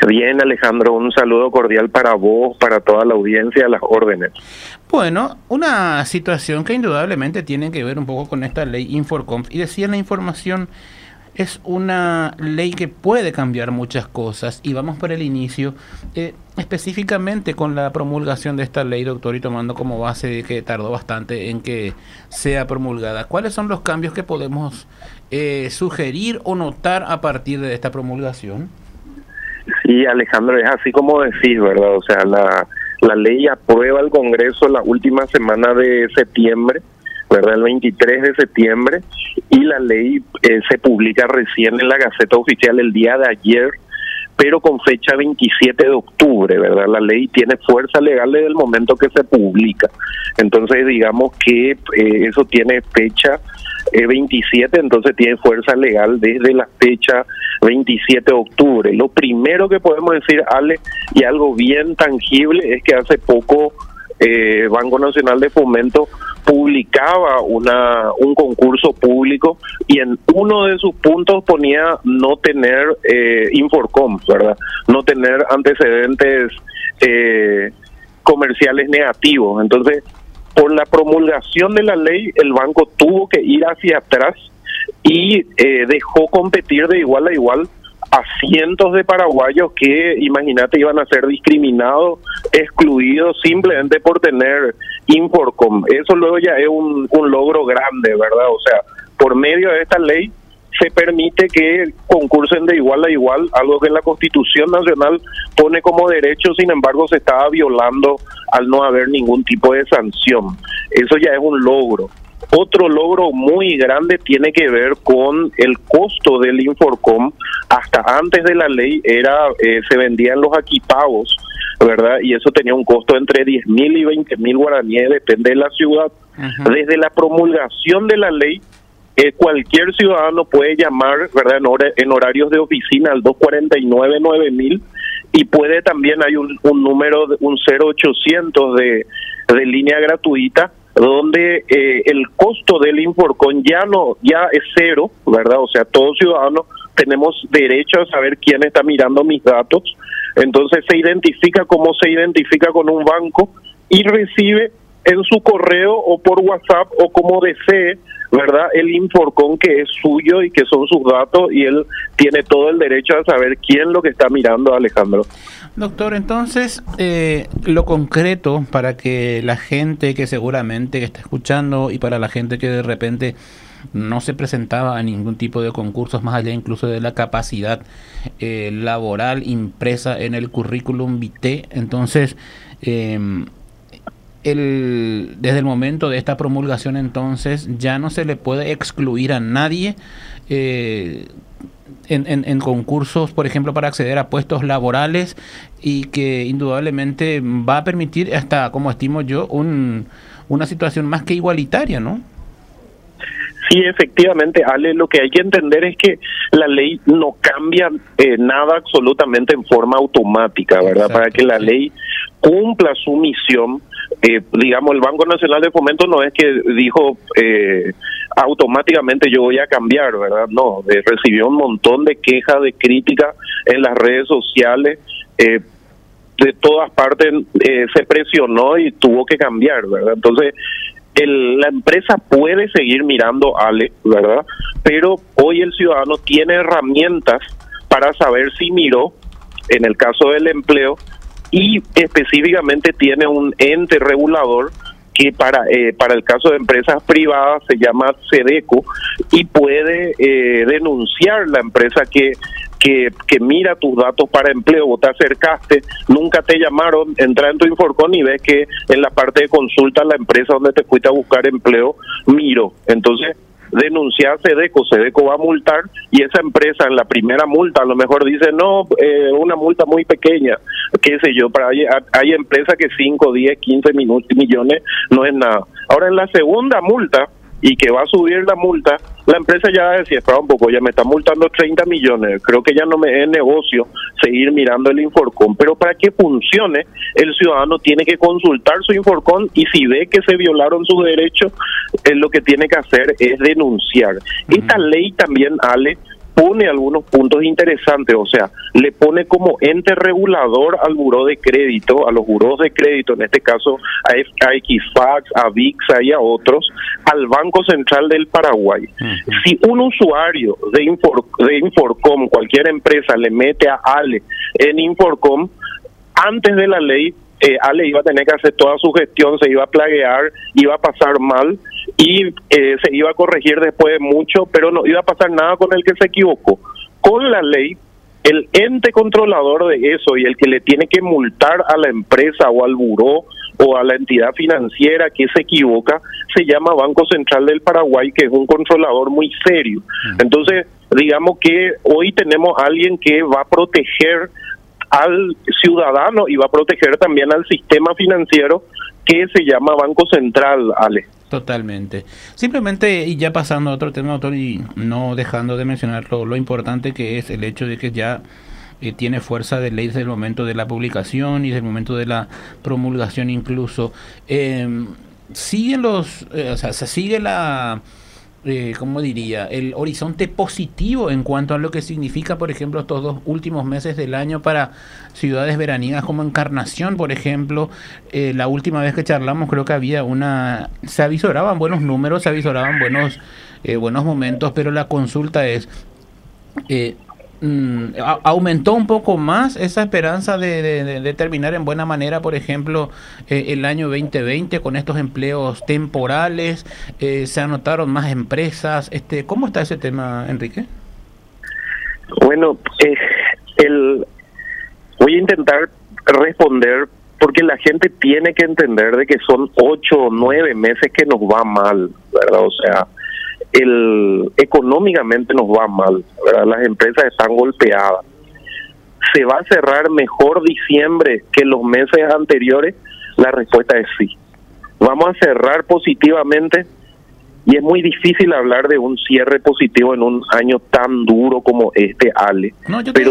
Bien, Alejandro, un saludo cordial para vos, para toda la audiencia, a las órdenes. Bueno, una situación que indudablemente tiene que ver un poco con esta ley Infoconf. Y decía, la información es una ley que puede cambiar muchas cosas. Y vamos por el inicio, específicamente con la promulgación de esta ley, doctor, y tomando como base de que tardó bastante en que sea promulgada. ¿Cuáles son los cambios que podemos sugerir o notar a partir de esta promulgación? Sí, Alejandro, es así como decís, ¿verdad? O sea, la ley aprueba el Congreso la última semana de septiembre, ¿verdad? El 23 de septiembre, y la ley se publica recién en la Gaceta Oficial el día de ayer, pero con fecha 27 de octubre, ¿verdad? La ley tiene fuerza legal desde el momento que se publica. Entonces, digamos que eso tiene fecha 27, entonces tiene fuerza legal desde la fecha 27 de octubre. Lo primero que podemos decir, Ale, y algo bien tangible, es que hace poco Banco Nacional de Fomento publicaba un concurso público y en uno de sus puntos ponía no tener Infoconm, ¿verdad? No tener antecedentes comerciales negativos. Entonces, por la promulgación de la ley, el banco tuvo que ir hacia atrás y dejó competir de igual a igual a cientos de paraguayos que, imagínate, iban a ser discriminados, excluidos simplemente por tener Infoconm. Eso luego ya es un logro grande, ¿verdad? O sea, por medio de esta ley se permite que concursen de igual a igual, algo que la Constitución Nacional pone como derecho, sin embargo se estaba violando al no haber ningún tipo de sanción. Eso ya es un logro. Otro logro muy grande tiene que ver con el costo del Infoconm. Hasta antes de la ley se vendían los aquipagos, ¿verdad? Y eso tenía un costo entre 10.000 y 20.000 guaraníes, depende de la ciudad. Desde la promulgación de la ley, cualquier ciudadano puede llamar, ¿verdad?, en horarios de oficina al 249-9000, y puede también, hay un número, un 0800 de línea gratuita, donde el costo del Infoconm ya es cero, ¿verdad? O sea, todos ciudadanos tenemos derecho a saber quién está mirando mis datos. Entonces se identifica como se identifica con un banco y recibe en su correo o por WhatsApp o como desee, ¿verdad?, el Infoconm que es suyo y que son sus datos, y él tiene todo el derecho a saber quién lo que está mirando, Alejandro. Doctor, entonces, lo concreto para que la gente que seguramente está escuchando y para la gente que de repente no se presentaba a ningún tipo de concursos, más allá incluso de la capacidad laboral impresa en el currículum vitae, entonces, desde el momento de esta promulgación, entonces, ya no se le puede excluir a nadie en concursos, por ejemplo, para acceder a puestos laborales, y que indudablemente va a permitir hasta, como estimo yo, una situación más que igualitaria, ¿no? Sí, efectivamente, Ale, lo que hay que entender es que la ley no cambia nada absolutamente en forma automática, ¿verdad? Exacto, para que la ley cumpla su misión, digamos, el Banco Nacional de Fomento no es que dijo automáticamente yo voy a cambiar, ¿verdad? No, recibió un montón de quejas, de críticas en las redes sociales, de todas partes se presionó y tuvo que cambiar, ¿verdad? Entonces, la empresa puede seguir mirando, Ale, ¿verdad? Pero hoy el ciudadano tiene herramientas para saber si miró, en el caso del empleo, y específicamente tiene un ente regulador que para el caso de empresas privadas se llama SEDECO, y puede denunciar la empresa que mira tus datos para empleo. Vos te acercaste, nunca te llamaron, entra en tu Infoconm y ves que en la parte de consulta la empresa donde te fuiste a buscar empleo miró. Entonces, denunciar SEDECO va a multar, y esa empresa en la primera multa a lo mejor dice, no, una multa muy pequeña, qué sé yo, hay empresas que 5, 10, 15 millones no es nada. Ahora en la segunda multa, y que va a subir la multa, la empresa ya va a decir, espera un poco, ya me está multando 30 millones, creo que ya no me es negocio seguir mirando el Infoconm. Pero para que funcione, el ciudadano tiene que consultar su Infoconm, y si ve que se violaron sus derechos, lo que tiene que hacer es denunciar. Esta ley también, Ale, pone algunos puntos interesantes, o sea, le pone como ente regulador al buró de crédito, a los burós de crédito, en este caso a Equifax, a VIXA y a otros, al Banco Central del Paraguay. Si un usuario de Inforcom, cualquier empresa, le mete a Ale en Inforcom, antes de la ley, Ale iba a tener que hacer toda su gestión, se iba a plaguear, iba a pasar mal y se iba a corregir después de mucho, pero no iba a pasar nada con el que se equivocó. Con la ley, el ente controlador de eso y el que le tiene que multar a la empresa o al buró o a la entidad financiera que se equivoca, se llama Banco Central del Paraguay, que es un controlador muy serio. Entonces, digamos que hoy tenemos a alguien que va a proteger al ciudadano y va a proteger también al sistema financiero que se llama Banco Central, Ale. Totalmente. Simplemente, y ya pasando a otro tema, doctor, y no dejando de mencionar lo importante que es el hecho de que ya tiene fuerza de ley desde el momento de la publicación y desde el momento de la promulgación incluso. Siguen o sea, se sigue ¿cómo diría? El horizonte positivo en cuanto a lo que significa, por ejemplo, estos 2 últimos meses del año para ciudades veraniegas como Encarnación, por ejemplo. La última vez que charlamos creo que había se avisoraban buenos números, se avisoraban buenos momentos, pero la consulta es... aumentó un poco más esa esperanza de terminar en buena manera, por ejemplo, el año 2020 con estos empleos temporales. Se anotaron más empresas. ¿Cómo está ese tema, Enrique? Bueno, voy a intentar responder porque la gente tiene que entender de que son 8 o 9 meses que nos va mal, ¿verdad? O sea, económicamente nos va mal, ¿verdad? Las empresas están golpeadas. ¿Se va a cerrar mejor diciembre que los meses anteriores? La respuesta es sí. Vamos a cerrar positivamente y es muy difícil hablar de un cierre positivo en un año tan duro como este, Ale. No, yo te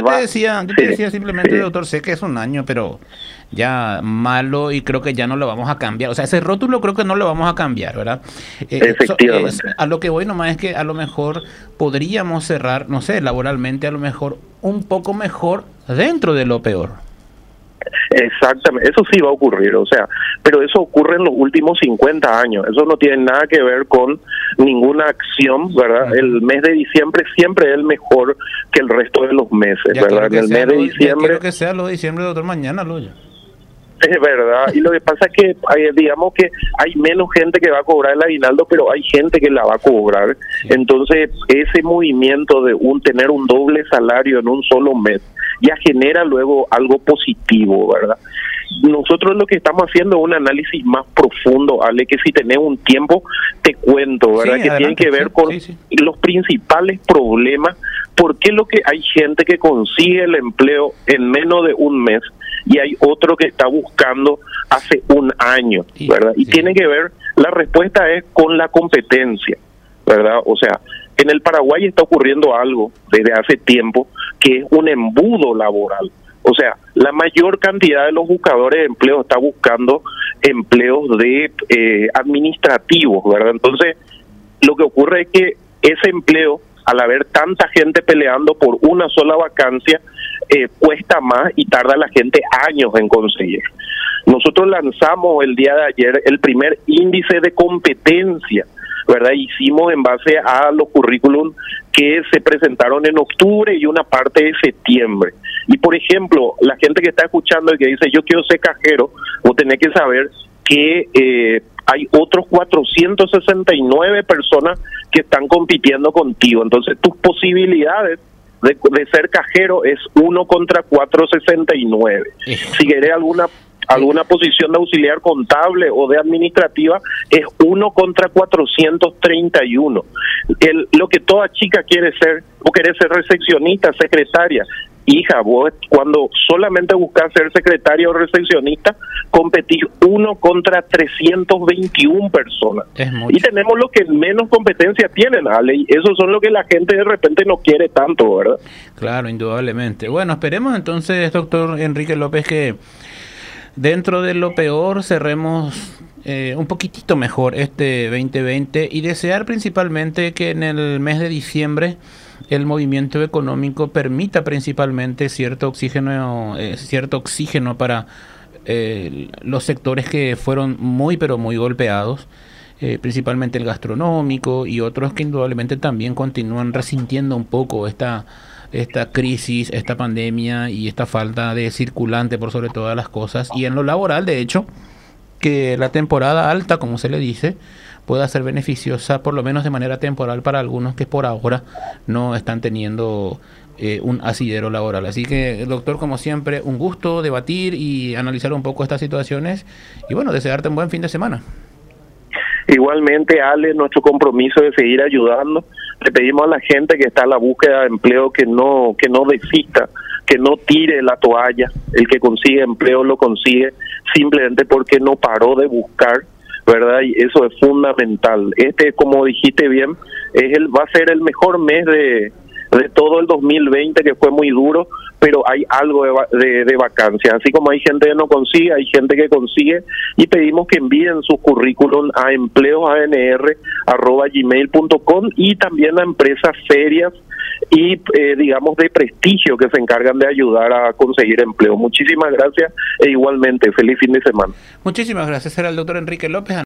decía simplemente, doctor, sé que es un año, pero ya malo, y creo que ya no lo vamos a cambiar. O sea, ese rótulo creo que no lo vamos a cambiar, ¿verdad? Efectivamente. A lo que voy nomás es que a lo mejor podríamos cerrar, no sé, laboralmente a lo mejor un poco mejor dentro de lo peor. Exactamente, eso sí va a ocurrir, o sea, pero eso ocurre en los últimos 50 años, eso no tiene nada que ver con ninguna acción, ¿verdad? El mes de diciembre siempre es el mejor que el resto de los meses, ¿verdad? En el mes de diciembre... Quiero que sea lo de diciembre, doctor, mañana lo ya. Es verdad, y lo que pasa es que digamos que hay menos gente que va a cobrar el aguinaldo, pero hay gente que la va a cobrar. Sí. Entonces, ese movimiento de tener un doble salario en un solo mes ya genera luego algo positivo, ¿verdad? Nosotros lo que estamos haciendo es un análisis más profundo, Ale, que si tenés un tiempo te cuento, ¿verdad? Sí, que adelante, tiene que ver con los principales problemas. ¿Por qué hay gente que consigue el empleo en menos de un mes y hay otro que está buscando hace un año, ¿verdad? Y tiene que ver, la respuesta es con la competencia, ¿verdad? O sea, en el Paraguay está ocurriendo algo desde hace tiempo que es un embudo laboral. O sea, la mayor cantidad de los buscadores de empleo está buscando empleos de administrativos, ¿verdad? Entonces, lo que ocurre es que ese empleo, al haber tanta gente peleando por una sola vacancia, cuesta más y tarda la gente años en conseguir. Nosotros lanzamos el día de ayer el primer índice de competencia, ¿verdad? Hicimos en base a los currículum que se presentaron en octubre y una parte de septiembre. Y por ejemplo, la gente que está escuchando y que dice yo quiero ser cajero, vos tenés que saber que hay otros 469 personas que están compitiendo contigo. Entonces tus posibilidades de ser cajero es 1 contra 469. Si querés alguna posición de auxiliar contable o de administrativa, es 1 contra 431. Lo que toda chica quiere ser, vos querés ser recepcionista, secretaria. Hija, vos cuando solamente buscas ser secretaria o recepcionista, competís 1 contra 321 personas. Y tenemos los que menos competencia tienen, Ale, y esos son los que la gente de repente no quiere tanto, ¿verdad? Claro, indudablemente. Bueno, esperemos entonces, doctor Enrique López, que dentro de lo peor cerremos un poquitito mejor este 2020 y desear principalmente que en el mes de diciembre el movimiento económico permita principalmente cierto oxígeno para los sectores que fueron muy pero muy golpeados, principalmente el gastronómico y otros que indudablemente también continúan resintiendo un poco esta crisis, esta pandemia y esta falta de circulante por sobre todas las cosas. Y en lo laboral, de hecho, que la temporada alta, como se le dice, pueda ser beneficiosa, por lo menos de manera temporal, para algunos que por ahora no están teniendo un asidero laboral. Así que, doctor, como siempre, un gusto debatir y analizar un poco estas situaciones y bueno, desearte un buen fin de semana. Igualmente, Ale, nuestro compromiso de seguir ayudando. Le pedimos a la gente que está a la búsqueda de empleo que no desista, que no tire la toalla. El que consigue empleo lo consigue simplemente porque no paró de buscar, ¿verdad? Y eso es fundamental. Como dijiste bien, va a ser el mejor mes de todo el 2020, que fue muy duro, pero hay algo de vacancia. Así como hay gente que no consigue, hay gente que consigue, y pedimos que envíen sus currículum a empleosanr@gmail.com y también a empresas serias y digamos de prestigio que se encargan de ayudar a conseguir empleo. Muchísimas gracias e igualmente feliz fin de semana. Muchísimas gracias. Era el doctor Enrique López.